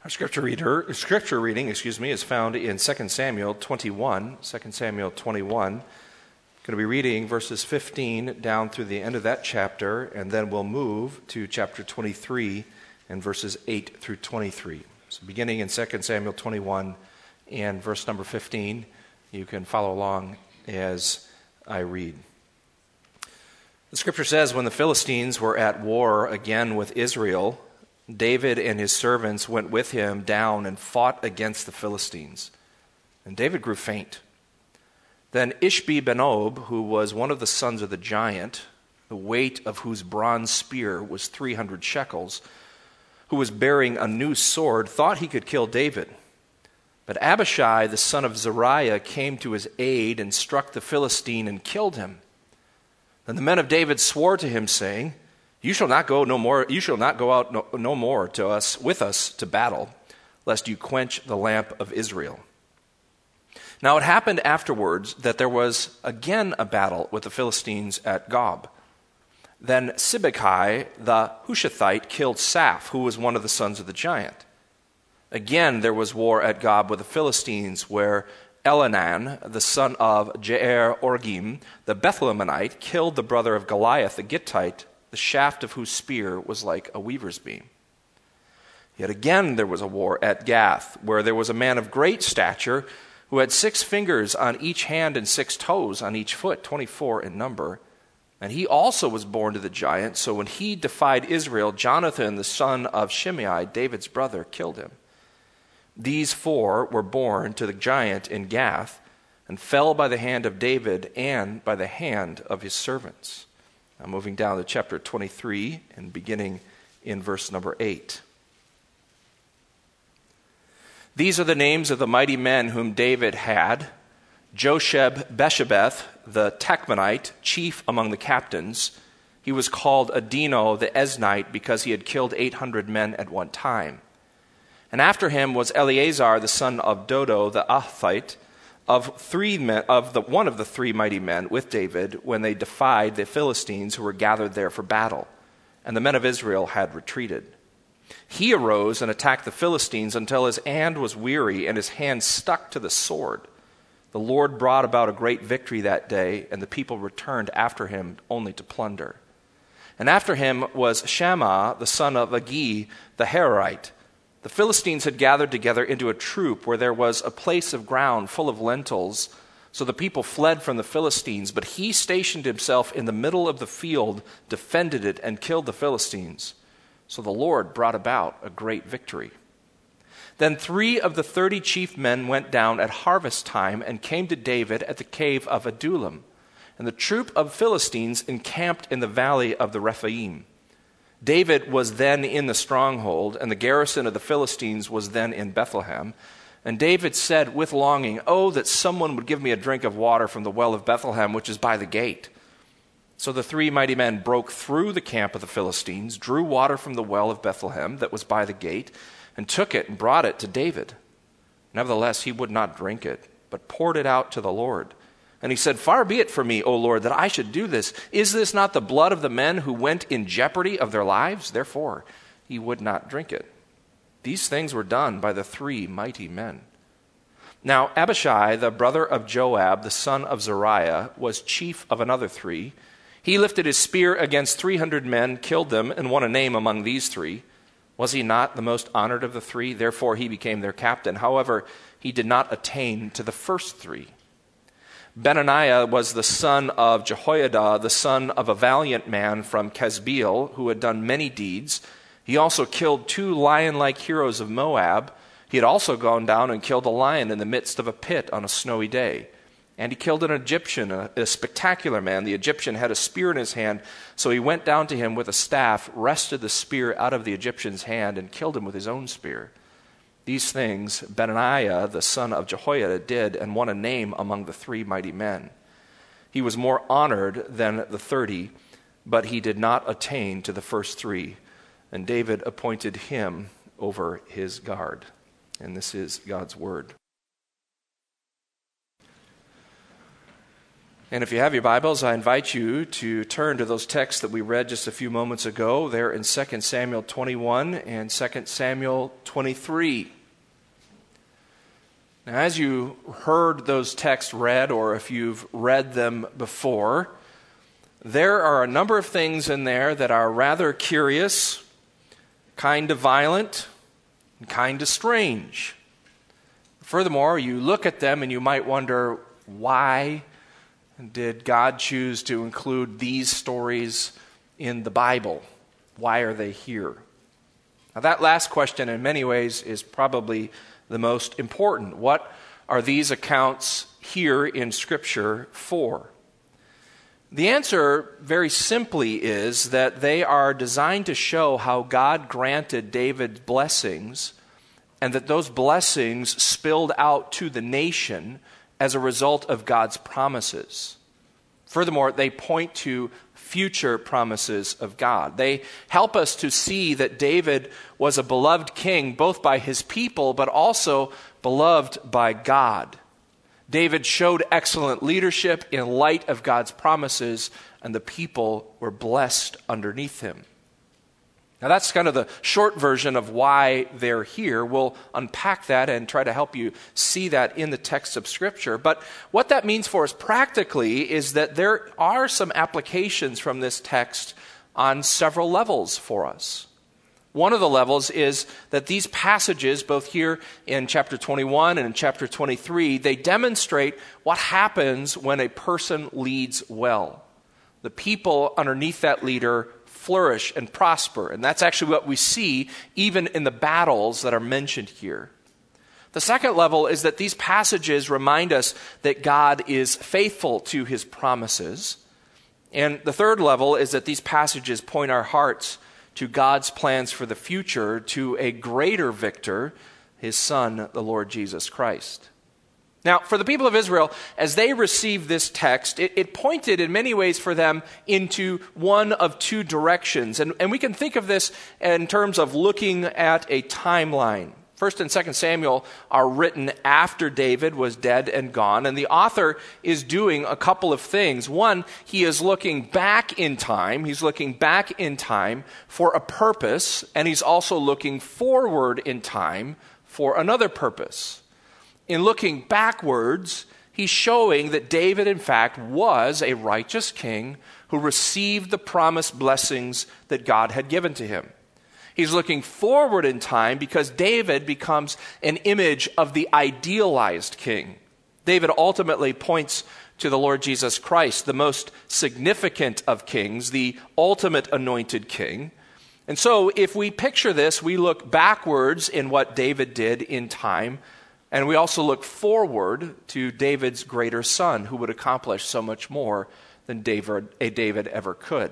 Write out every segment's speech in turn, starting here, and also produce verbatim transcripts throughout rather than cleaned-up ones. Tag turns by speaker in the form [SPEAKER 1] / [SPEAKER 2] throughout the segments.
[SPEAKER 1] Our scripture reader, scripture reading, excuse me, is found in Second Samuel twenty-one. Second Samuel twenty-one. I'm going to be reading verses fifteen down through the end of that chapter, and then we'll move to chapter twenty-three and verses eight through twenty-three. So beginning in Second Samuel twenty-one and verse number fifteen, you can follow along as I read. The scripture says, when the Philistines were at war again with Israel, David and his servants went with him down and fought against the Philistines. And David grew faint. Then Ishbi-benob, who was one of the sons of the giant, the weight of whose bronze spear was three hundred shekels, who was bearing a new sword, thought he could kill David. But Abishai, the son of Zeruiah, came to his aid and struck the Philistine and killed him. Then the men of David swore to him, saying, You shall not go no more. You shall not go out no, no more to us with us to battle, lest you quench the lamp of Israel. Now it happened afterwards that there was again a battle with the Philistines at Gob. Then Sibbechai the Hushathite killed Saph, who was one of the sons of the giant. Again there was war at Gob with the Philistines, where Elhanan, the son of Jair Orgim, the Bethlehemite, killed the brother of Goliath the Gittite, the shaft of whose spear was like a weaver's beam. Yet again there was a war at Gath, where there was a man of great stature who had six fingers on each hand and six toes on each foot, twenty-four in number. And he also was born to the giant, so when he defied Israel, Jonathan, the son of Shimei, David's brother, killed him. These four were born to the giant in Gath and fell by the hand of David and by the hand of his servants. Now moving down to chapter twenty-three and beginning in verse number eight. These are the names of the mighty men whom David had: Josheb-Beshebeth, the Tachmonite, chief among the captains. He was called Adino the Eznite because he had killed eight hundred men at one time. And after him was Eleazar, the son of Dodo the Ahthite, of three men, of the one of the three mighty men with David when they defied the Philistines who were gathered there for battle, and the men of Israel had retreated. He arose and attacked the Philistines until his hand was weary and his hand stuck to the sword. The Lord brought about a great victory that day, and the people returned after him only to plunder. And after him was Shammah, the son of Agi, the Hararite. The Philistines had gathered together into a troop where there was a place of ground full of lentils. So the people fled from the Philistines, but he stationed himself in the middle of the field, defended it, and killed the Philistines. So the Lord brought about a great victory. Then three of the thirty chief men went down at harvest time and came to David at the cave of Adullam. And the troop of Philistines encamped in the valley of the Rephaim. David was then in the stronghold, and the garrison of the Philistines was then in Bethlehem. And David said with longing, Oh, that someone would give me a drink of water from the well of Bethlehem, which is by the gate. So the three mighty men broke through the camp of the Philistines, drew water from the well of Bethlehem that was by the gate, and took it and brought it to David. Nevertheless, he would not drink it, but poured it out to the Lord. And he said, Far be it from me, O Lord, that I should do this. Is this not the blood of the men who went in jeopardy of their lives? Therefore, he would not drink it. These things were done by the three mighty men. Now Abishai, the brother of Joab, the son of Zeruiah, was chief of another three. He lifted his spear against three hundred men, killed them, and won a name among these three. Was he not the most honored of the three? Therefore he became their captain. However, he did not attain to the first three. Benaniah was the son of Jehoiada, the son of a valiant man from Casbeel, who had done many deeds. He also killed two lion-like heroes of Moab. He had also gone down and killed a lion in the midst of a pit on a snowy day. And he killed an Egyptian, a, a spectacular man. The Egyptian had a spear in his hand, so he went down to him with a staff, wrested the spear out of the Egyptian's hand, and killed him with his own spear. These things Benaniah, the son of Jehoiada, did and won a name among the three mighty men. He was more honored than the thirty, but he did not attain to the first three. And David appointed him over his guard. And this is God's word. And if you have your Bibles, I invite you to turn to those texts that we read just a few moments ago. They're in Second Samuel twenty-one and Second Samuel twenty-three. Now, as you heard those texts read, or if you've read them before, there are a number of things in there that are rather curious, kind of violent, and kind of strange. Furthermore, you look at them and you might wonder, why did God choose to include these stories in the Bible? Why are they here? Now, that last question in many ways is probably the most important. What are these accounts here in Scripture for? The answer, very simply, is that they are designed to show how God granted David blessings, and that those blessings spilled out to the nation as a result of God's promises. Furthermore, they point to future promises of God. They help us to see that David was a beloved king both by his people but also beloved by God. David showed excellent leadership in light of God's promises, and the people were blessed underneath him. Now, that's kind of the short version of why they're here. We'll unpack that and try to help you see that in the text of Scripture. But what that means for us practically is that there are some applications from this text on several levels for us. One of the levels is that these passages, both here in chapter twenty-one and in chapter twenty-three, they demonstrate what happens when a person leads well. The people underneath that leader flourish and prosper. And that's actually what we see even in the battles that are mentioned here. The second level is that these passages remind us that God is faithful to his promises. And the third level is that these passages point our hearts to God's plans for the future, to a greater victor, his Son, the Lord Jesus Christ. Now, for the people of Israel, as they received this text, it, it pointed in many ways for them into one of two directions. And, and we can think of this in terms of looking at a timeline. First and Second Samuel are written after David was dead and gone, and the author is doing a couple of things. One, he is looking back in time. He's looking back in time for a purpose, and he's also looking forward in time for another purpose. In looking backwards, he's showing that David, in fact, was a righteous king who received the promised blessings that God had given to him. He's looking forward in time because David becomes an image of the idealized king. David ultimately points to the Lord Jesus Christ, the most significant of kings, the ultimate anointed king. And so if we picture this, we look backwards in what David did in time, and we also look forward to David's greater son, who would accomplish so much more than David, a David ever could.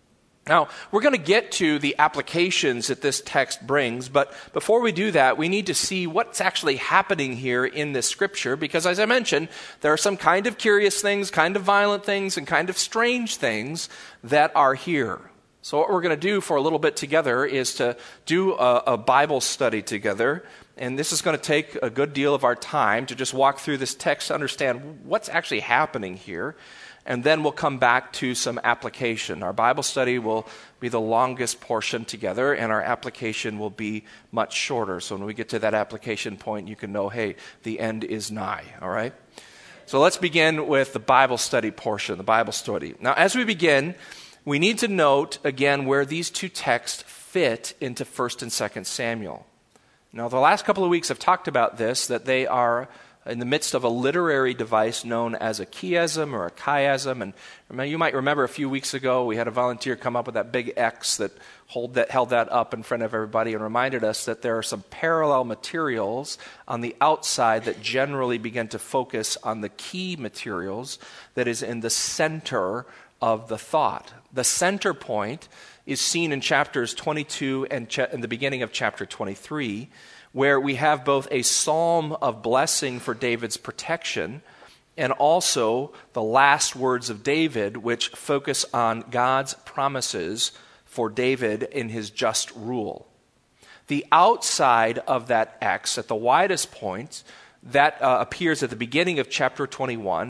[SPEAKER 1] Now, we're going to get to the applications that this text brings, but before we do that, we need to see what's actually happening here in this scripture, because as I mentioned, there are some kind of curious things, kind of violent things, and kind of strange things that are here. So what we're going to do for a little bit together is to do a, a Bible study together. And this is going to take a good deal of our time to just walk through this text to understand what's actually happening here. And then we'll come back to some application. Our Bible study will be the longest portion together, and our application will be much shorter. So when we get to that application point, you can know, hey, the end is nigh, all right? So let's begin with the Bible study portion, the Bible study. Now, as we begin, we need to note, again, where these two texts fit into First and Second Samuel. Now, the last couple of weeks I've talked about this, that they are in the midst of a literary device known as a chiasm or a chiasm. And you might remember a few weeks ago we had a volunteer come up with that big X that, hold that held that up in front of everybody and reminded us that there are some parallel materials on the outside that generally begin to focus on the key materials that is in the center of the thought. The center point is seen in chapters twenty-two and cha- in the beginning of chapter twenty-three, where we have both a psalm of blessing for David's protection and also the last words of David, which focus on God's promises for David in his just rule. The outside of that X, at the widest point, that uh, appears at the beginning of chapter twenty-one,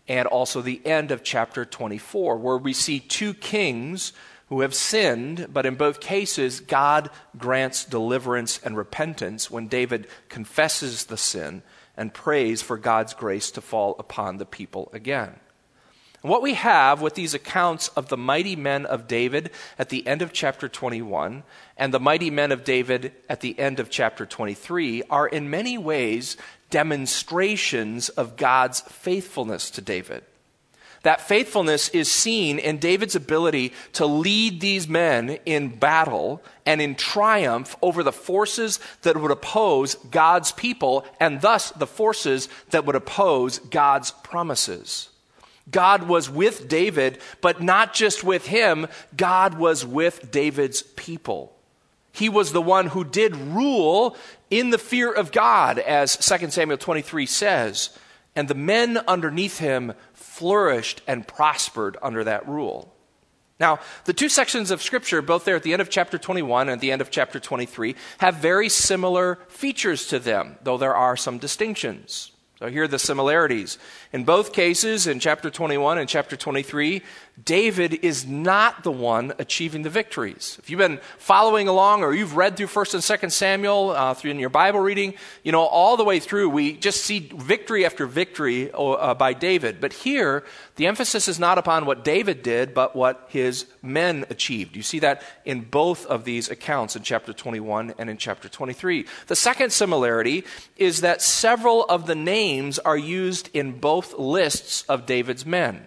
[SPEAKER 1] and also the end of chapter twenty-four, where we see two kings who have sinned, but in both cases, God grants deliverance and repentance when David confesses the sin and prays for God's grace to fall upon the people again. And what we have with these accounts of the mighty men of David at the end of chapter twenty-one and the mighty men of David at the end of chapter twenty-three are in many ways demonstrations of God's faithfulness to David. That faithfulness is seen in David's ability to lead these men in battle and in triumph over the forces that would oppose God's people and thus the forces that would oppose God's promises. God was with David, but not just with him, God was with David's people. He was the one who did rule in the fear of God, as Second Samuel twenty-three says, and the men underneath him flourished and prospered under that rule. Now, the two sections of Scripture, both there at the end of chapter twenty-one and at the end of chapter twenty-three, have very similar features to them, though there are some distinctions. So here are the similarities. In both cases, in chapter twenty-one and chapter twenty-three, David is not the one achieving the victories. If you've been following along or you've read through First and Second Samuel uh, through in your Bible reading, you know, all the way through, we just see victory after victory uh, by David. But here, the emphasis is not upon what David did, but what his men achieved. You see that in both of these accounts, in chapter twenty-one and in chapter twenty-three. The second similarity is that several of the names are used in both lists of David's men.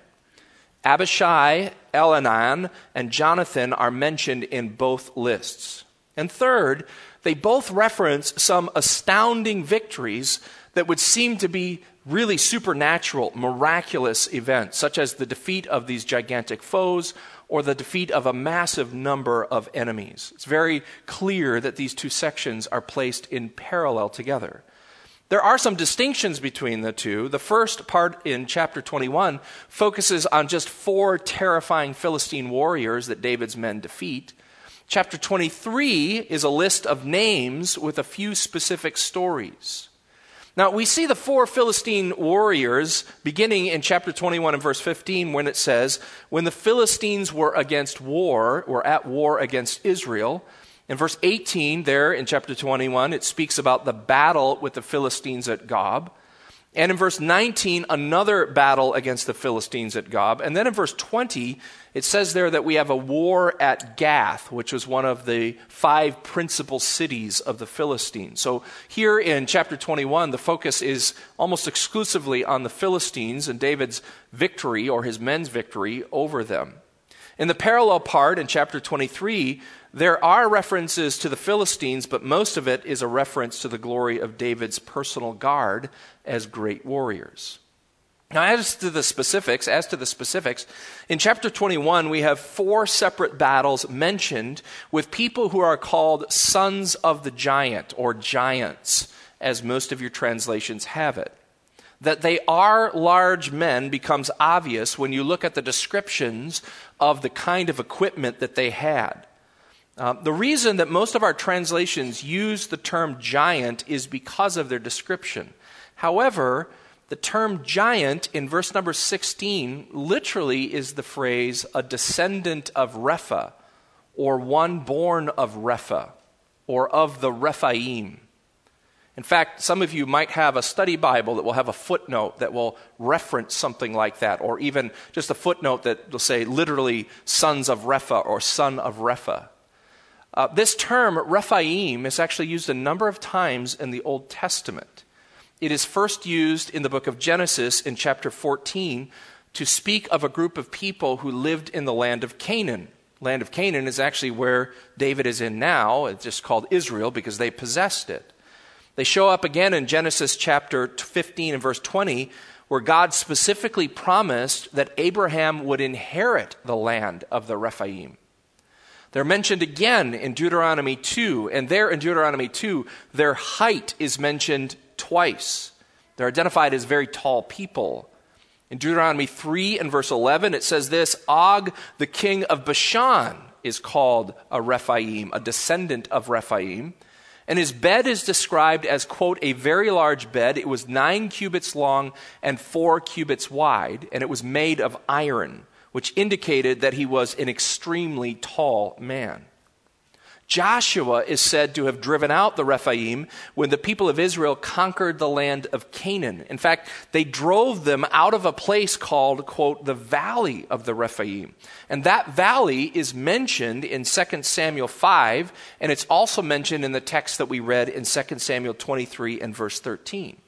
[SPEAKER 1] Abishai, Elhanan, and Jonathan are mentioned in both lists. And third, they both reference some astounding victories that would seem to be really supernatural, miraculous events, such as the defeat of these gigantic foes or the defeat of a massive number of enemies. It's very clear that these two sections are placed in parallel together. There are some distinctions between the two. The first part in chapter twenty-one focuses on just four terrifying Philistine warriors that David's men defeat. Chapter twenty-three is a list of names with a few specific stories. Now, we see the four Philistine warriors beginning in chapter twenty-one and verse fifteen when it says, when the Philistines were against war, or at war against Israel. In verse eighteen there in chapter twenty-one, it speaks about the battle with the Philistines at Gob. And in verse nineteen, another battle against the Philistines at Gob. And then in verse twenty, it says there that we have a war at Gath, which was one of the five principal cities of the Philistines. So here in chapter twenty-one, the focus is almost exclusively on the Philistines and David's victory, or his men's victory, over them. In the parallel part in chapter twenty-three, there are references to the Philistines, but most of it is a reference to the glory of David's personal guard as great warriors. Now, as to the specifics, as to the specifics, in chapter twenty-one, we have four separate battles mentioned with people who are called sons of the giant, or giants, as most of your translations have it. That they are large men becomes obvious when you look at the descriptions of the kind of equipment that they had. Uh, the reason that most of our translations use the term giant is because of their description. However, the term giant in verse number sixteen literally is the phrase a descendant of Repha, or one born of Repha, or of the Rephaim. In fact, some of you might have a study Bible that will have a footnote that will reference something like that, or even just a footnote that will say literally sons of Repha or son of Repha. Uh, this term, Rephaim, is actually used a number of times in the Old Testament. It is first used in the book of Genesis in chapter fourteen to speak of a group of people who lived in the land of Canaan. Land of Canaan is actually where David is in now. It's just called Israel because they possessed it. They show up again in Genesis chapter fifteen and verse twenty, where God specifically promised that Abraham would inherit the land of the Rephaim. They're mentioned again in Deuteronomy two, and there in Deuteronomy two, their height is mentioned twice. They're identified as very tall people. In Deuteronomy three and verse eleven, it says this, Og, the king of Bashan, is called a Rephaim, a descendant of Rephaim. And his bed is described as, quote, a very large bed. It was nine cubits long and four cubits wide, and it was made of iron, which indicated that he was an extremely tall man. Joshua is said to have driven out the Rephaim when the people of Israel conquered the land of Canaan. In fact, they drove them out of a place called, quote, the Valley of the Rephaim. And that valley is mentioned in Second Samuel five, and it's also mentioned in the text that we read in Second Samuel twenty-three and verse thirteen.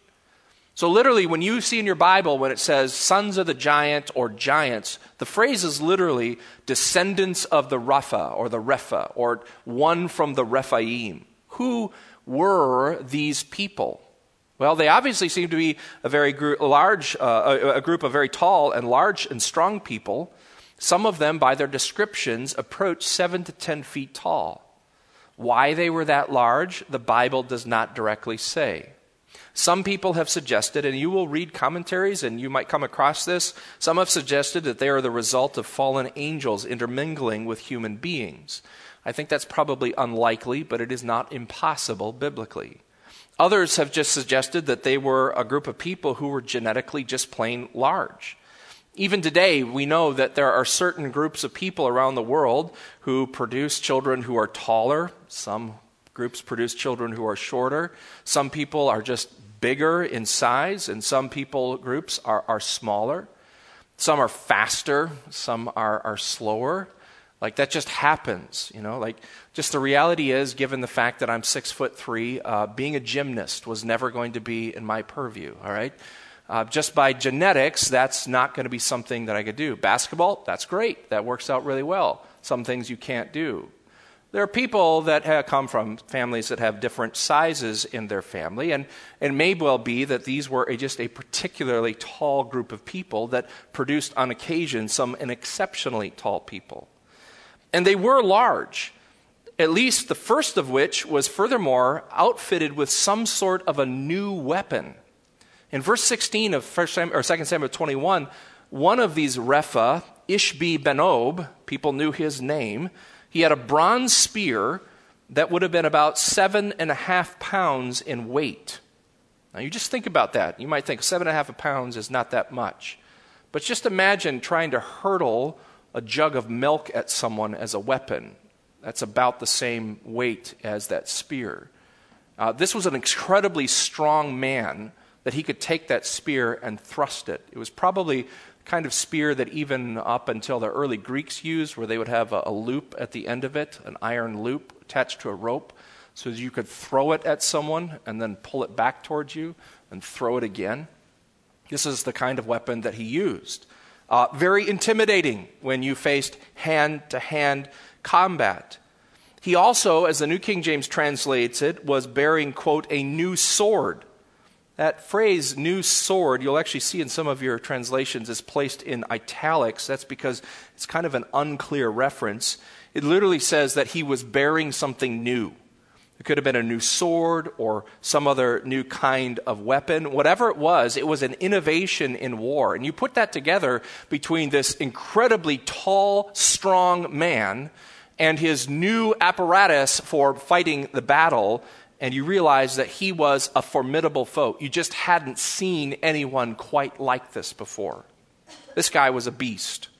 [SPEAKER 1] So literally, when you see in your Bible when it says sons of the giant or giants, the phrase is literally descendants of the Rapha or the Repha or one from the Rephaim. Who were these people? Well, they obviously seem to be a very gr- large, uh, a, a group of very tall and large and strong people. Some of them, by their descriptions, approach seven to ten feet tall. Why they were that large, the Bible does not directly say. Some people have suggested, and you will read commentaries and you might come across this, some have suggested that they are the result of fallen angels intermingling with human beings. I think that's probably unlikely, but it is not impossible biblically. Others have just suggested that they were a group of people who were genetically just plain large. Even today, we know that there are certain groups of people around the world who produce children who are taller. Some groups produce children who are shorter. Some people are just bigger in size, and some people groups are, are smaller. Some are faster, some are, are slower. Like that just happens, you know. Like just the reality is, given the fact that I'm six foot three, uh, being a gymnast was never going to be in my purview. All right, uh, just by genetics, that's not going to be something that I could do. Basketball, that's great, that works out really well. Some things you can't do. There are people that have come from families that have different sizes in their family, and it may well be that these were a, just a particularly tall group of people that produced on occasion some an exceptionally tall people. And they were large, at least the first of which was furthermore outfitted with some sort of a new weapon. In verse sixteen of First Samuel, or Second Samuel twenty-one, one of these Repha, Ishbi Benob, people knew his name. He had a bronze spear that would have been about seven and a half pounds in weight. Now you just think about that. You might think seven and a half pounds is not that much. But just imagine trying to hurtle a jug of milk at someone as a weapon. That's about the same weight as that spear. Uh, this was an incredibly strong man that he could take that spear and thrust it. It was probably kind of spear that even up until the early Greeks used, where they would have a, a loop at the end of it, an iron loop attached to a rope, so that you could throw it at someone and then pull it back towards you and throw it again. This is the kind of weapon that he used. Uh, very intimidating when you faced hand-to-hand combat. He also, as the New King James translates it, was bearing, quote, a new sword. That phrase, new sword, you'll actually see in some of your translations is placed in italics. That's because it's kind of an unclear reference. It literally says that he was bearing something new. It could have been a new sword or some other new kind of weapon. Whatever it was, it was an innovation in war. And you put that together between this incredibly tall, strong man and his new apparatus for fighting the battle, and you realize that he was a formidable foe. You just hadn't seen anyone quite like this before. This guy was a beast.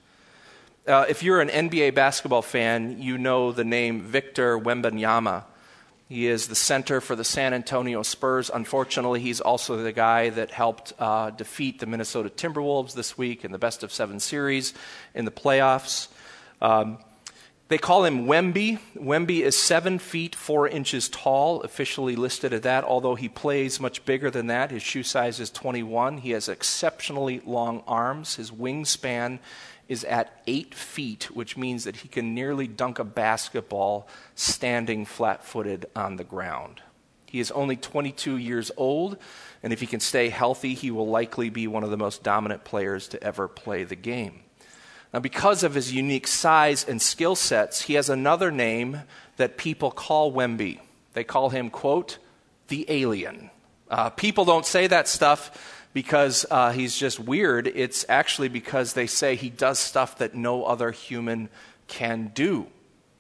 [SPEAKER 1] Uh, if you're an N B A basketball fan, you know the name Victor Wembanyama. He is the center for the San Antonio Spurs. Unfortunately, he's also the guy that helped uh, defeat the Minnesota Timberwolves this week in the best of seven series in the playoffs. Um, They call him Wemby. Wemby is seven feet, four inches tall, officially listed at that, although he plays much bigger than that. His shoe size is twenty-one. He has exceptionally long arms. His wingspan is at eight feet, which means that he can nearly dunk a basketball standing flat-footed on the ground. He is only twenty-two years old, and if he can stay healthy, he will likely be one of the most dominant players to ever play the game. Now, because of his unique size and skill sets, he has another name that people call Wemby. They call him, quote, the alien. Uh, people don't say that stuff because uh, he's just weird. It's actually because they say he does stuff that no other human can do.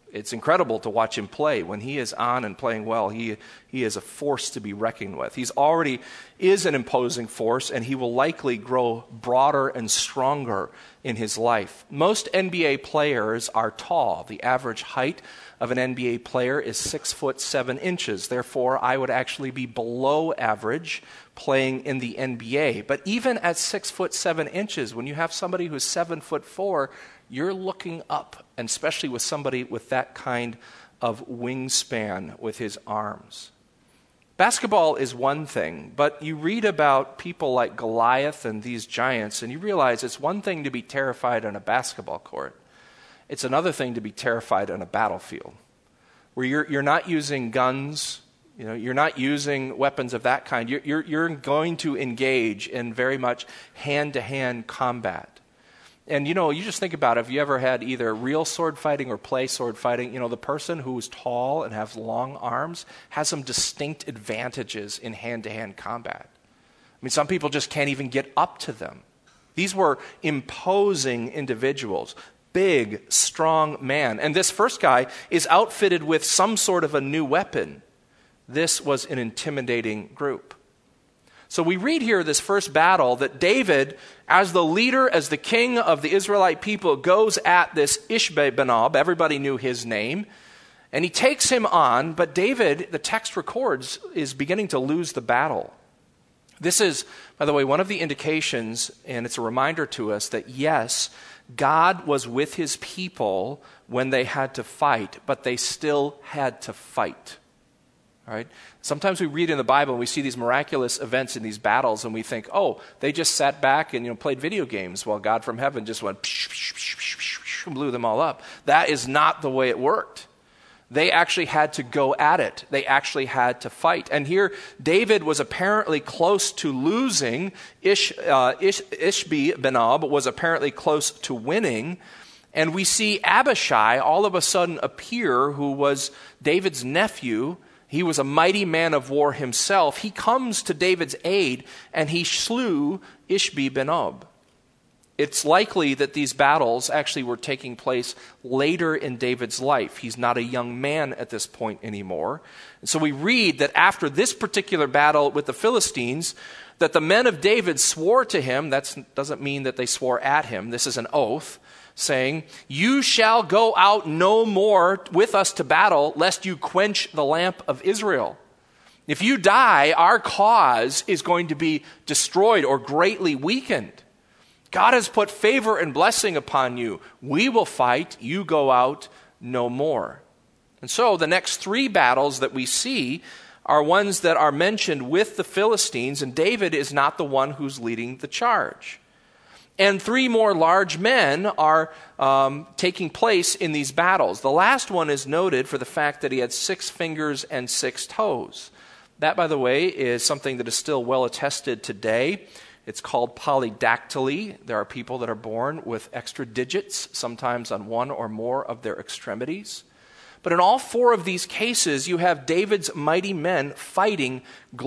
[SPEAKER 1] It's incredible to watch him play. When he is on and playing well, he, he is a force to be reckoned with. He's already is an imposing force, and he will likely grow broader and stronger in his life. Most N B A players are tall. The average height of an N B A player is six foot seven inches. Therefore, I would actually be below average playing in the N B A. But even at six foot seven inches, when you have somebody who's seven foot four, you're looking up, and especially with somebody with that kind of wingspan with his arms. Basketball is one thing, but you read about people like Goliath and these giants, and you realize it's one thing to be terrified on a basketball court. It's another thing to be terrified on a battlefield, where you're you're not using guns, you know, you're not using weapons of that kind. You're you're, you're going to engage in very much hand-to-hand combat. And, you know, you just think about it, if you ever had either real sword fighting or play sword fighting, you know, the person who is tall and has long arms has some distinct advantages in hand-to-hand combat. I mean, some people just can't even get up to them. These were imposing individuals, big, strong man. And this first guy is outfitted with some sort of a new weapon. This was an intimidating group. So we read here this first battle that David, as the leader, as the king of the Israelite people, goes at this Ishbi-Benob. Everybody knew his name. And he takes him on, but David, the text records, is beginning to lose the battle. This is, by the way, one of the indications, and it's a reminder to us that yes, God was with his people when they had to fight, but they still had to fight. All right? Sometimes we read in the Bible and we see these miraculous events in these battles and we think, oh, they just sat back and you know played video games while God from heaven just went psh, psh, psh, psh, psh, psh, and blew them all up. That is not the way it worked. They actually had to go at it. They actually had to fight. And here, David was apparently close to losing. Ish, uh, Ish, Ishbi-Benob was apparently close to winning. And we see Abishai all of a sudden appear, who was David's nephew. He was a mighty man of war himself. He comes to David's aid, and he slew Ishbi-Benob. It's likely that these battles actually were taking place later in David's life. He's not a young man at this point anymore. And so we read that after this particular battle with the Philistines, that the men of David swore to him. That doesn't mean that they swore at him. This is an oath, saying, "You shall go out no more with us to battle, lest you quench the lamp of Israel. If you die, our cause is going to be destroyed or greatly weakened. God has put favor and blessing upon you. We will fight. You go out no more." And so the next three battles that we see are ones that are mentioned with the Philistines, and David is not the one who's leading the charge. And three more large men are um, taking place in these battles. The last one is noted for the fact that he had six fingers and six toes. That, by the way, is something that is still well attested today. It's called polydactyly. There are people that are born with extra digits, sometimes on one or more of their extremities. But in all four of these cases, you have David's mighty men fighting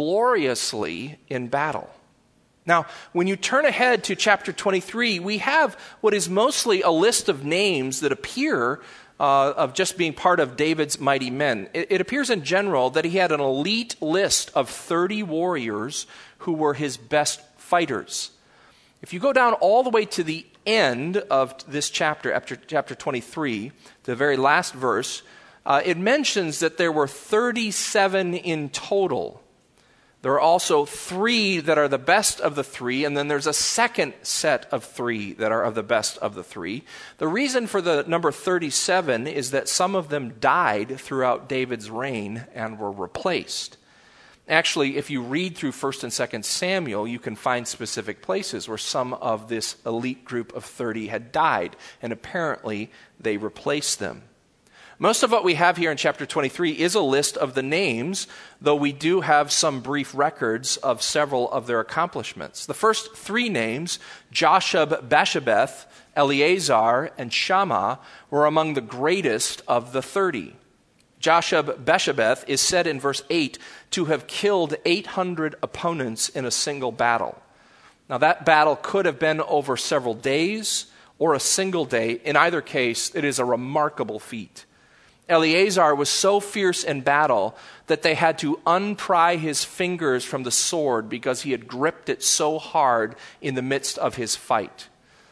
[SPEAKER 1] gloriously in battle. Now, when you turn ahead to chapter twenty-three, we have what is mostly a list of names that appear uh, of just being part of David's mighty men. It, it appears in general that he had an elite list of thirty warriors who were his best fighters. If you go down all the way to the end of this chapter, after chapter twenty-three, the very last verse, uh, it mentions that there were thirty-seven in total. There are also three that are the best of the three, and then there's a second set of three that are of the best of the three. The reason for the number thirty-seven is that some of them died throughout David's reign and were replaced. Actually, if you read through First and Second Samuel, you can find specific places where some of this elite group of thirty had died, and apparently they replaced them. Most of what we have here in chapter twenty-three is a list of the names, though we do have some brief records of several of their accomplishments. The first three names, Joshub-Basshebeth, Eleazar, and Shammah, were among the greatest of the thirty. Joshub-Basshebeth is said in verse eight to have killed eight hundred opponents in a single battle. Now that battle could have been over several days or a single day. In either case, it is a remarkable feat. Eleazar was so fierce in battle that they had to unpry his fingers from the sword because he had gripped it so hard in the midst of his fight.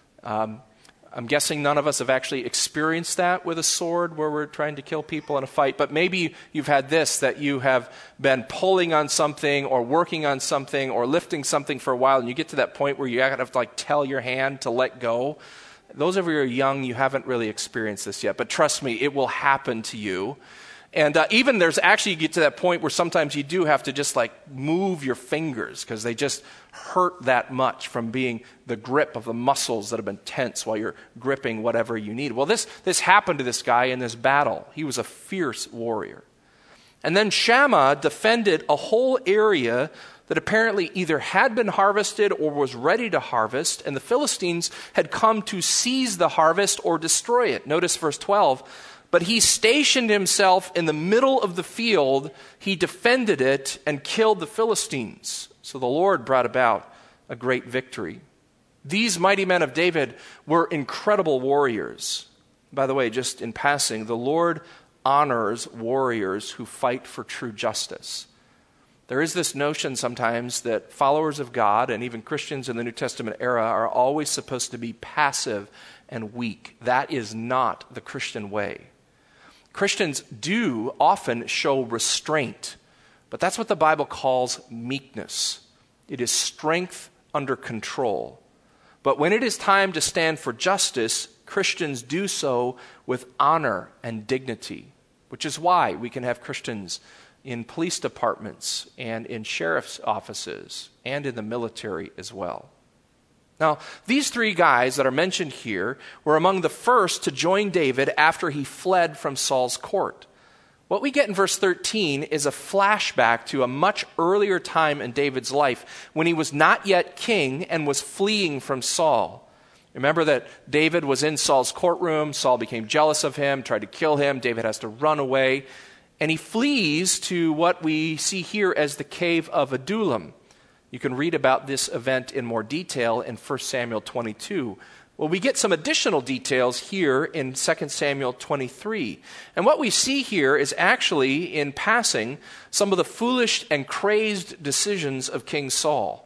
[SPEAKER 1] Um, I'm guessing none of us have actually experienced that with a sword where we're trying to kill people in a fight, but maybe you've had this, that you have been pulling on something or working on something or lifting something for a while, and you get to that point where you have to like tell your hand to let go. Those of you who are young, you haven't really experienced this yet, but trust me, it will happen to you. And uh, even there's actually, you get to that point where sometimes you do have to just like move your fingers because they just hurt that much from being the grip of the muscles that have been tense while you're gripping whatever you need. Well, this, this happened to this guy in this battle. He was a fierce warrior. And then Shammah defended a whole area that apparently either had been harvested or was ready to harvest, and the Philistines had come to seize the harvest or destroy it. Notice verse twelve. But he stationed himself in the middle of the field, he defended it, and killed the Philistines. So the Lord brought about a great victory. These mighty men of David were incredible warriors. By the way, just in passing, the Lord honors warriors who fight for true justice. There is this notion sometimes that followers of God, and even Christians in the New Testament era, are always supposed to be passive and weak. That is not the Christian way. Christians do often show restraint, but that's what the Bible calls meekness. It is strength under control. But when it is time to stand for justice, Christians do so with honor and dignity, which is why we can have Christians in police departments and in sheriff's offices and in the military as well. Now, these three guys that are mentioned here were among the first to join David after he fled from Saul's court. What we get in verse thirteen is a flashback to a much earlier time in David's life when he was not yet king and was fleeing from Saul. Remember that David was in Saul's courtroom. Saul became jealous of him, tried to kill him. David has to run away. And he flees to what we see here as the cave of Adullam. You can read about this event in more detail in First Samuel twenty-two. Well, we get some additional details here in Second Samuel twenty-three. And what we see here is actually, in passing, some of the foolish and crazed decisions of King Saul.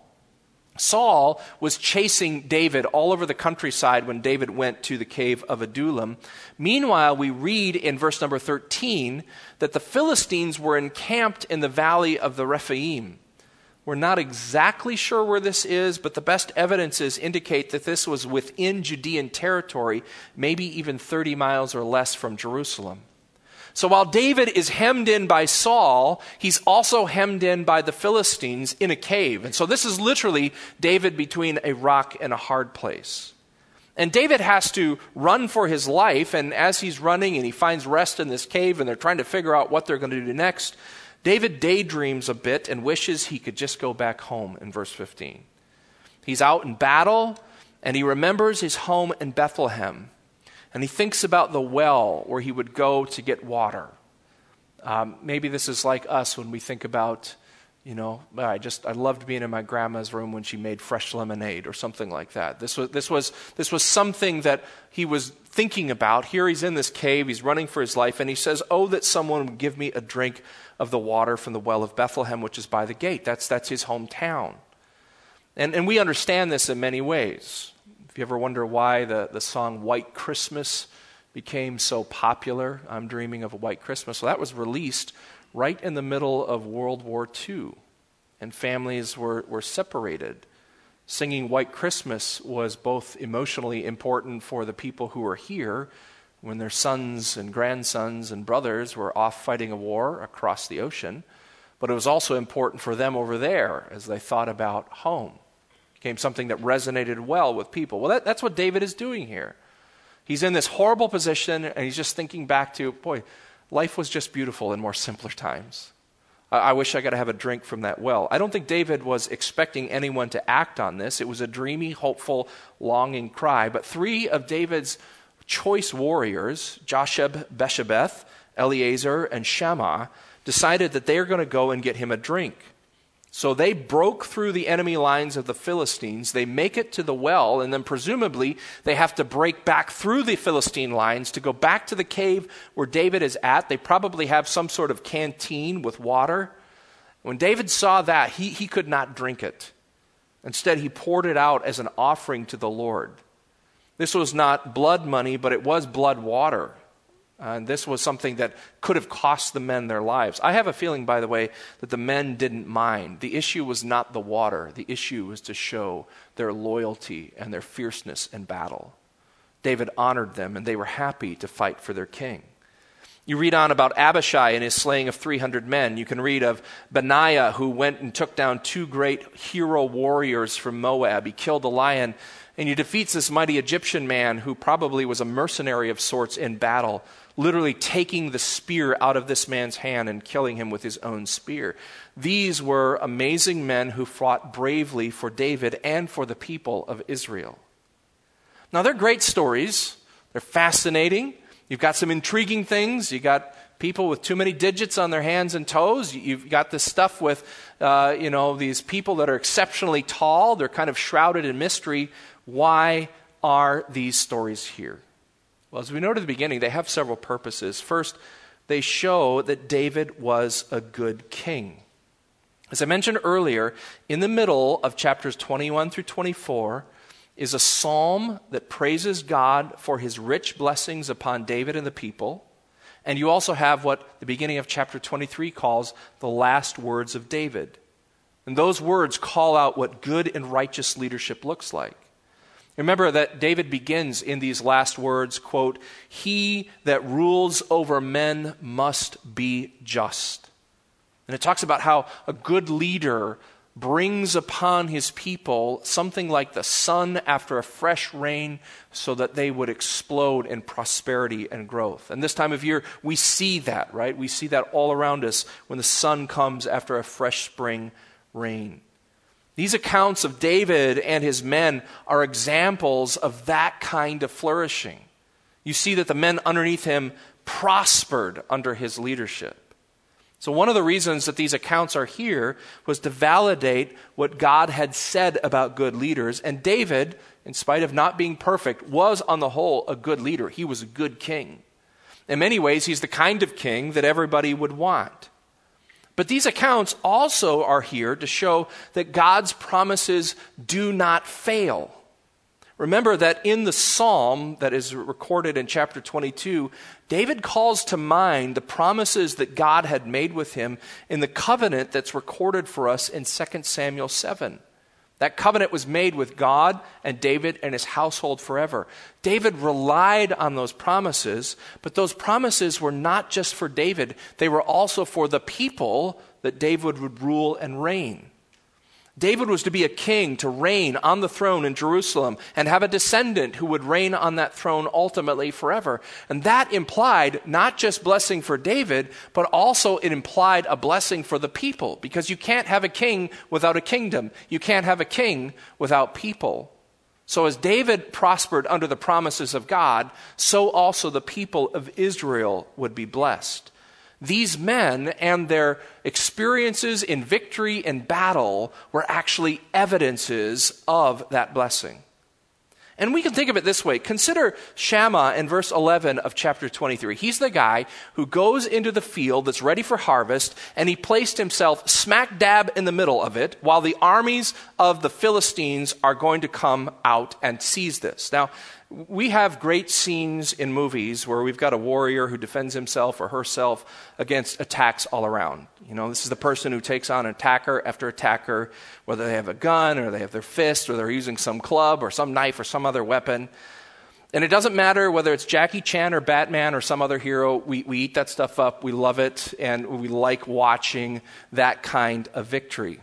[SPEAKER 1] Saul was chasing David all over the countryside when David went to the cave of Adullam. Meanwhile, we read in verse number thirteen that the Philistines were encamped in the valley of the Rephaim. We're not exactly sure where this is, but the best evidences indicate that this was within Judean territory, maybe even thirty miles or less from Jerusalem. So while David is hemmed in by Saul, he's also hemmed in by the Philistines in a cave. And so this is literally David between a rock and a hard place. And David has to run for his life, and as he's running and he finds rest in this cave and they're trying to figure out what they're going to do next, David daydreams a bit and wishes he could just go back home in verse fifteen. He's out in battle, and he remembers his home in Bethlehem. And he thinks about the well where he would go to get water. Um, maybe this is like us when we think about, you know, I just I loved being in my grandma's room when she made fresh lemonade or something like that. This was this was this was something that he was thinking about. Here he's in this cave, he's running for his life, and he says, "Oh, that someone would give me a drink of the water from the well of Bethlehem, which is by the gate." That's that's his hometown. And and we understand this in many ways. If you ever wonder why the, the song White Christmas became so popular, I'm Dreaming of a White Christmas, well, that was released right in the middle of World War Two, and families were, were separated. Singing White Christmas was both emotionally important for the people who were here when their sons and grandsons and brothers were off fighting a war across the ocean, but it was also important for them over there as they thought about home. Became something that resonated well with people. Well, that, that's what David is doing here. He's in this horrible position, and he's just thinking back to, boy, life was just beautiful in more simpler times. I, I wish I could have a drink from that well. I don't think David was expecting anyone to act on this. It was a dreamy, hopeful, longing cry. But three of David's choice warriors, Josheb, Beshabeth, Eleazar, and Shammah, decided that they are going to go and get him a drink. So they broke through the enemy lines of the Philistines. They make it to the well, and then presumably they have to break back through the Philistine lines to go back to the cave where David is at. They probably have some sort of canteen with water. When David saw that, he, he could not drink it. Instead, he poured it out as an offering to the Lord. This was not blood money, but it was blood water. Uh, and this was something that could have cost the men their lives. I have a feeling, by the way, that the men didn't mind. The issue was not the water. The issue was to show their loyalty and their fierceness in battle. David honored them, and they were happy to fight for their king. You read on about Abishai and his slaying of three hundred men. You can read of Benaiah, who went and took down two great hero warriors from Moab. He killed a lion, and he defeats this mighty Egyptian man who probably was a mercenary of sorts in battle, literally taking the spear out of this man's hand and killing him with his own spear. These were amazing men who fought bravely for David and for the people of Israel. Now, they're great stories. They're fascinating. You've got some intriguing things. You've got people with too many digits on their hands and toes. You've got this stuff with, uh, you know, these people that are exceptionally tall. They're kind of shrouded in mystery. Why are these stories here? Well, as we noted at the beginning, they have several purposes. First, they show that David was a good king. As I mentioned earlier, in the middle of chapters twenty-one through twenty-four is a psalm that praises God for his rich blessings upon David and the people. And you also have what the beginning of chapter twenty-three calls the last words of David. And those words call out what good and righteous leadership looks like. Remember that David begins in these last words, quote, "He that rules over men must be just." And it talks about how a good leader brings upon his people something like the sun after a fresh rain so that they would explode in prosperity and growth. And this time of year, we see that, right? We see that all around us when the sun comes after a fresh spring rain. These accounts of David and his men are examples of that kind of flourishing. You see that the men underneath him prospered under his leadership. So one of the reasons that these accounts are here was to validate what God had said about good leaders. And David, in spite of not being perfect, was on the whole a good leader. He was a good king. In many ways, he's the kind of king that everybody would want. But these accounts also are here to show that God's promises do not fail. Remember that in the psalm that is recorded in chapter twenty-two, David calls to mind the promises that God had made with him in the covenant that's recorded for us in Second Samuel seven. That covenant was made with God and David and his household forever. David relied on those promises, but those promises were not just for David. They were also for the people that David would rule and reign. David was to be a king, to reign on the throne in Jerusalem and have a descendant who would reign on that throne ultimately forever. And that implied not just blessing for David, but also it implied a blessing for the people, because you can't have a king without a kingdom. You can't have a king without people. So as David prospered under the promises of God, so also the people of Israel would be blessed. These men and their experiences in victory and battle were actually evidences of that blessing. And we can think of it this way. Consider Shammah in verse eleven of chapter twenty-three. He's the guy who goes into the field that's ready for harvest, and he placed himself smack dab in the middle of it while the armies of the Philistines are going to come out and seize this. Now, we have great scenes in movies where we've got a warrior who defends himself or herself against attacks all around. You know, this is the person who takes on attacker after attacker, whether they have a gun or they have their fist or they're using some club or some knife or some other weapon. And it doesn't matter whether it's Jackie Chan or Batman or some other hero. We, we eat that stuff up. We love it, and we like watching that kind of victory.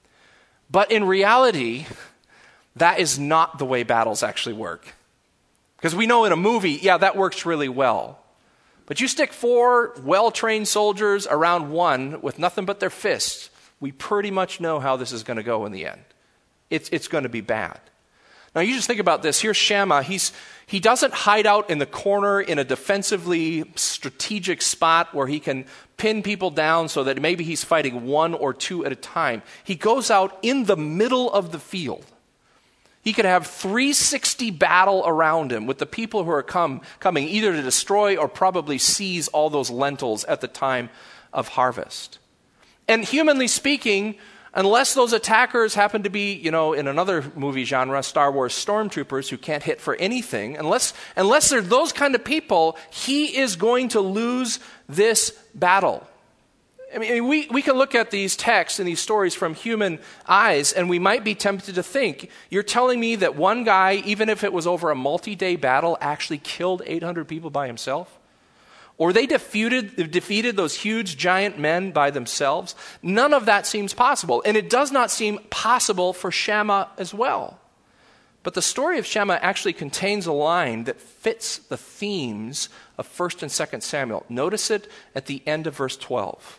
[SPEAKER 1] But in reality, that is not the way battles actually work. Because we know in a movie, yeah, that works really well. But you stick four well-trained soldiers around one with nothing but their fists, we pretty much know how this is going to go in the end. It's, it's going to be bad. Now you just think about this. Here's Shammah. He's, he doesn't hide out in the corner in a defensively strategic spot where he can pin people down so that maybe he's fighting one or two at a time. He goes out in the middle of the field. He could have three sixty battle around him with the people who are come, coming either to destroy or probably seize all those lentils at the time of harvest. And humanly speaking, unless those attackers happen to be, you know, in another movie genre, Star Wars stormtroopers who can't hit for anything, unless, unless they're those kind of people, he is going to lose this battle. I mean, we, we can look at these texts and these stories from human eyes, and we might be tempted to think, you're telling me that one guy, even if it was over a multi-day battle, actually killed eight hundred people by himself? Or they defeated, defeated those huge giant men by themselves? None of that seems possible. And it does not seem possible for Shammah as well. But the story of Shammah actually contains a line that fits the themes of First and Second Samuel. Notice it at the end of verse twelve.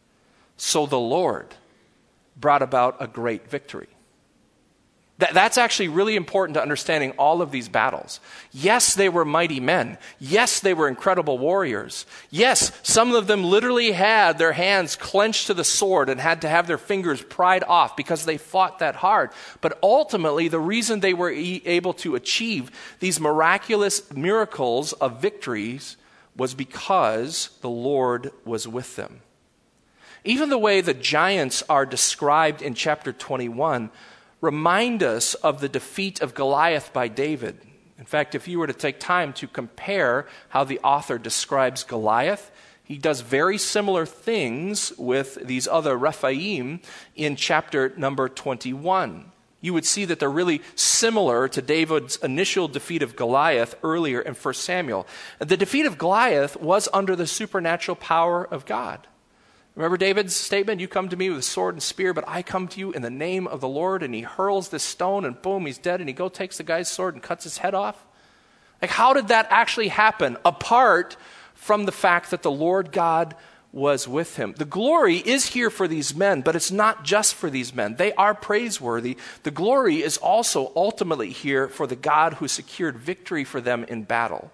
[SPEAKER 1] So the Lord brought about a great victory. That, that's actually really important to understanding all of these battles. Yes, they were mighty men. Yes, they were incredible warriors. Yes, some of them literally had their hands clenched to the sword and had to have their fingers pried off because they fought that hard. But ultimately, the reason they were e- able to achieve these miraculous miracles of victories was because the Lord was with them. Even the way the giants are described in chapter twenty-one remind us of the defeat of Goliath by David. In fact, if you were to take time to compare how the author describes Goliath, he does very similar things with these other Rephaim in chapter number twenty-one. You would see that they're really similar to David's initial defeat of Goliath earlier in First Samuel. The defeat of Goliath was under the supernatural power of God. Remember David's statement, you come to me with a sword and spear, but I come to you in the name of the Lord. And he hurls this stone and boom, he's dead. And he go takes the guy's sword and cuts his head off. Like, how did that actually happen apart from the fact that the Lord God was with him? The glory is here for these men, but it's not just for these men. They are praiseworthy. The glory is also ultimately here for the God who secured victory for them in battle.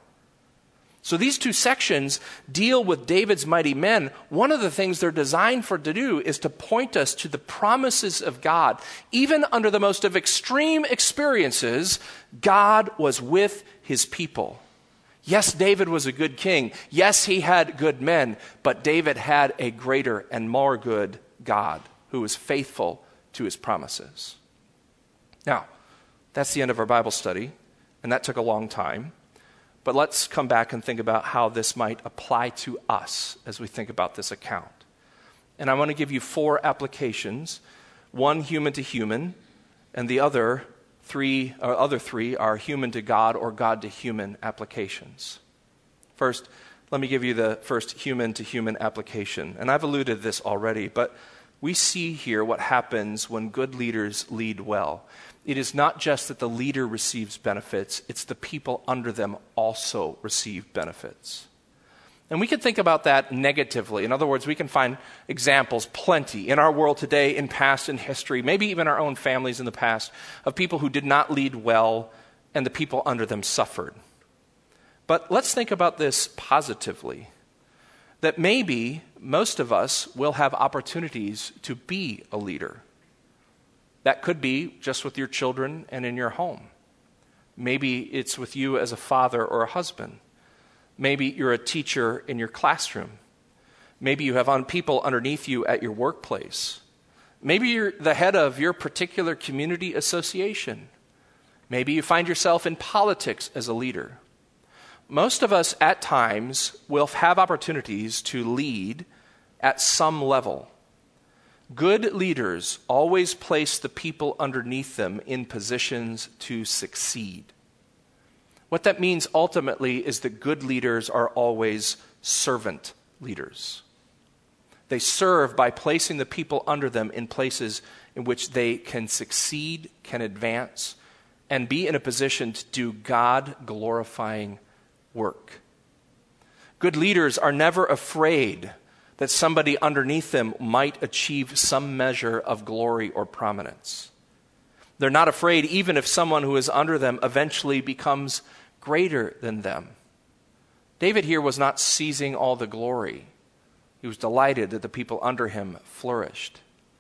[SPEAKER 1] So these two sections deal with David's mighty men. One of the things they're designed for to do is to point us to the promises of God. Even under the most of extreme experiences, God was with his people. Yes, David was a good king. Yes, he had good men, but David had a greater and more good God who was faithful to his promises. Now, that's the end of our Bible study, and that took a long time. But let's come back and think about how this might apply to us as we think about this account. And I want to give you four applications, one human to human, and the other three, or other three are human to God or God to human applications. First, let me give you the first human to human application. And I've alluded to this already, but we see here what happens when good leaders lead well. It is not just that the leader receives benefits, it's the people under them also receive benefits. And we can think about that negatively. In other words, we can find examples plenty in our world today, in past, in history, maybe even our own families in the past, of people who did not lead well and the people under them suffered. But let's think about this positively, that maybe most of us will have opportunities to be a leader. That could be just with your children and in your home. Maybe it's with you as a father or a husband. Maybe you're a teacher in your classroom. Maybe you have on people underneath you at your workplace. Maybe you're the head of your particular community association. Maybe you find yourself in politics as a leader. Most of us at times will have opportunities to lead at some level. Good leaders always place the people underneath them in positions to succeed. What that means ultimately is that good leaders are always servant leaders. They serve by placing the people under them in places in which they can succeed, can advance, and be in a position to do God-glorifying work. Good leaders are never afraid that somebody underneath them might achieve some measure of glory or prominence. They're not afraid even if someone who is under them eventually becomes greater than them. David here was not seizing all the glory. He was delighted that the people under him flourished.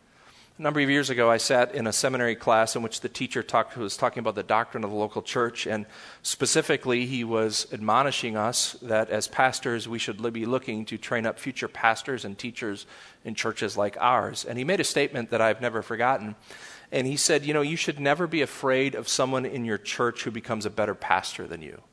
[SPEAKER 1] A number of years ago, I sat in a seminary class in which the teacher talked, was talking about the doctrine of the local church, and specifically he was admonishing us that as pastors we should be looking to train up future pastors and teachers in churches like ours. And he made a statement that I've never forgotten. And he said, you know, you should never be afraid of someone in your church who becomes a better pastor than you.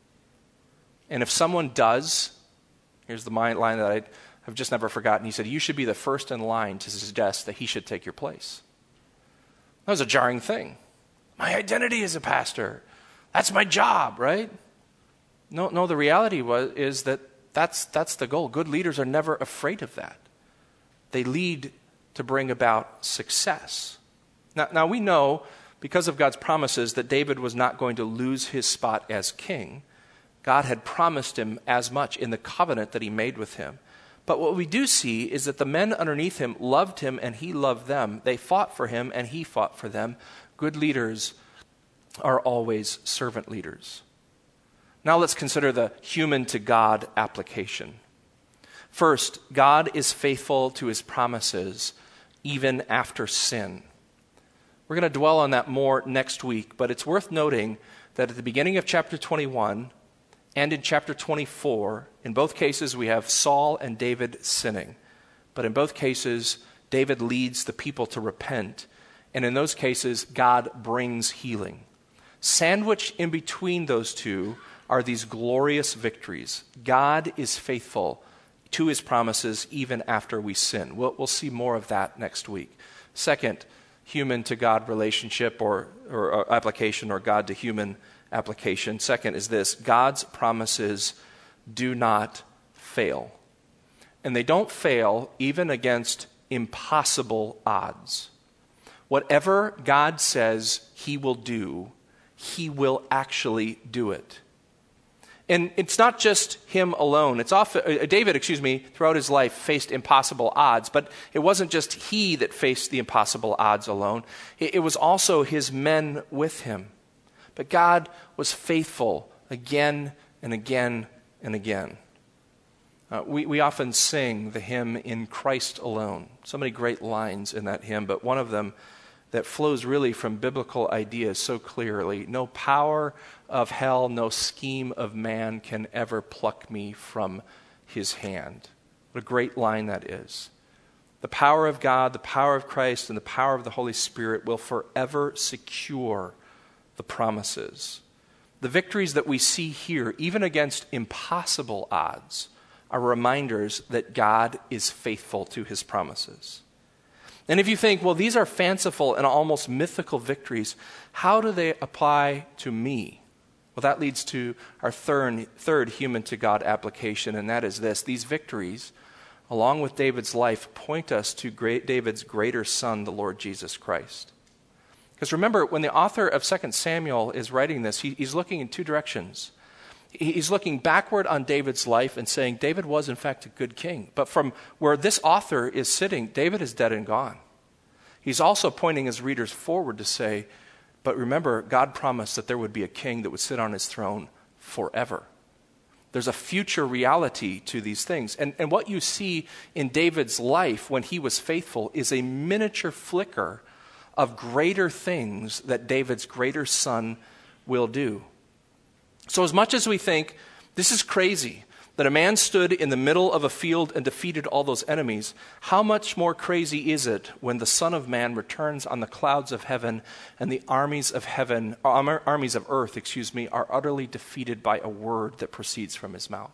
[SPEAKER 1] And if someone does, here's the line that I have just never forgotten. He said, you should be the first in line to suggest that he should take your place. That was a jarring thing. My identity as a pastor. That's my job, right? No, no. The reality was is that that's that's the goal. Good leaders are never afraid of that. They lead to bring about success. Now, now we know, because of God's promises, that David was not going to lose his spot as king. God had promised him as much in the covenant that he made with him. But what we do see is that the men underneath him loved him and he loved them. They fought for him and he fought for them. Good leaders are always servant leaders. Now let's consider the human to God application. First, God is faithful to his promises even after sin. We're going to dwell on that more next week, but it's worth noting that at the beginning of chapter twenty-one and in chapter twenty-four, in both cases we have Saul and David sinning. But in both cases, David leads the people to repent. And in those cases, God brings healing. Sandwiched in between those two are these glorious victories. God is faithful to his promises even after we sin. We'll, we'll see more of that next week. Second, human to God relationship or, or, or application, or God to human application. Second is this: God's promises do not fail. And they don't fail even against impossible odds. Whatever God says he will do, he will actually do it. And it's not just him alone. It's often, uh, David, excuse me, throughout his life faced impossible odds, but it wasn't just he that faced the impossible odds alone. It, it was also his men with him. But God was faithful again and again and again. Uh, we, we often sing the hymn "In Christ Alone." So many great lines in that hymn, but one of them that flows really from biblical ideas so clearly: no power of hell, no scheme of man can ever pluck me from his hand. What a great line that is. The power of God, the power of Christ, and the power of the Holy Spirit will forever secure the promises. The victories that we see here, even against impossible odds, are reminders that God is faithful to his promises. And if you think, well, these are fanciful and almost mythical victories, how do they apply to me? Well, that leads to our third, third human to God application, and that is this: these victories, along with David's life, point us to great David's greater son, the Lord Jesus Christ. Because remember, when the author of Second Samuel is writing this, he, he's looking in two directions. He's looking backward on David's life and saying David was in fact a good king. But from where this author is sitting, David is dead and gone. He's also pointing his readers forward to say, but remember, God promised that there would be a king that would sit on his throne forever. There's a future reality to these things. And, and what you see in David's life when he was faithful is a miniature flicker of greater things that David's greater son will do. So as much as we think this is crazy, that a man stood in the middle of a field and defeated all those enemies, how much more crazy is it when the Son of Man returns on the clouds of heaven and the armies of heaven, armies of earth, excuse me, are utterly defeated by a word that proceeds from his mouth?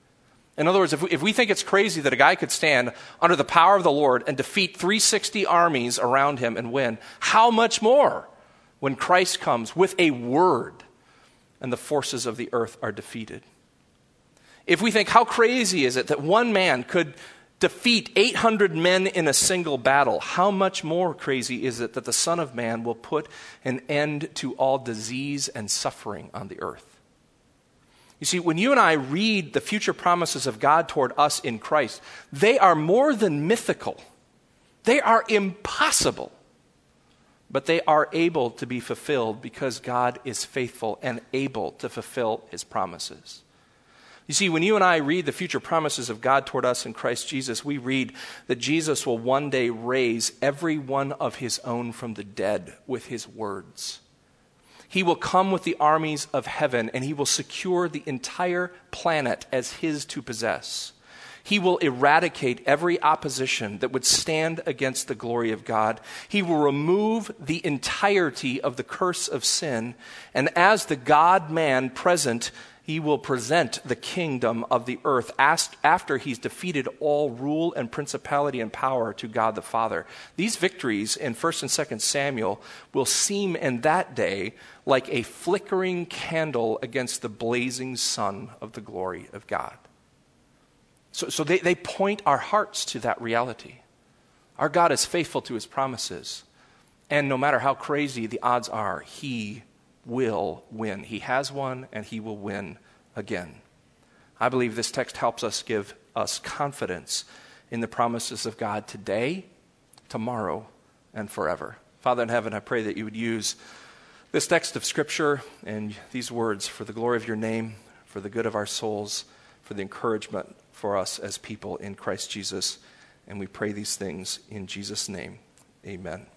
[SPEAKER 1] In other words, if we, if we think it's crazy that a guy could stand under the power of the Lord and defeat three hundred sixty armies around him and win, how much more when Christ comes with a word and the forces of the earth are defeated? If we think, how crazy is it that one man could defeat eight hundred men in a single battle, how much more crazy is it that the Son of Man will put an end to all disease and suffering on the earth? You see, when you and I read the future promises of God toward us in Christ, they are more than mythical. They are impossible. but they are able to be fulfilled because God is faithful and able to fulfill his promises. You see, when you and I read the future promises of God toward us in Christ Jesus, we read that Jesus will one day raise every one of his own from the dead with his words. He will come with the armies of heaven, and he will secure the entire planet as his to possess. He will eradicate every opposition that would stand against the glory of God. He will remove the entirety of the curse of sin, and as the God-man present, he will present the kingdom of the earth after he's defeated all rule and principality and power to God the Father. These victories in First and Second Samuel will seem in that day like a flickering candle against the blazing sun of the glory of God. So, so they, they point our hearts to that reality. Our God is faithful to his promises. And no matter how crazy the odds are, he will win. He has won, and he will win again. I believe this text helps us give us confidence in the promises of God today, tomorrow, and forever. Father in heaven, I pray that you would use this text of Scripture and these words for the glory of your name, for the good of our souls, for the encouragement for us as people in Christ Jesus. And we pray these things in Jesus' name. Amen.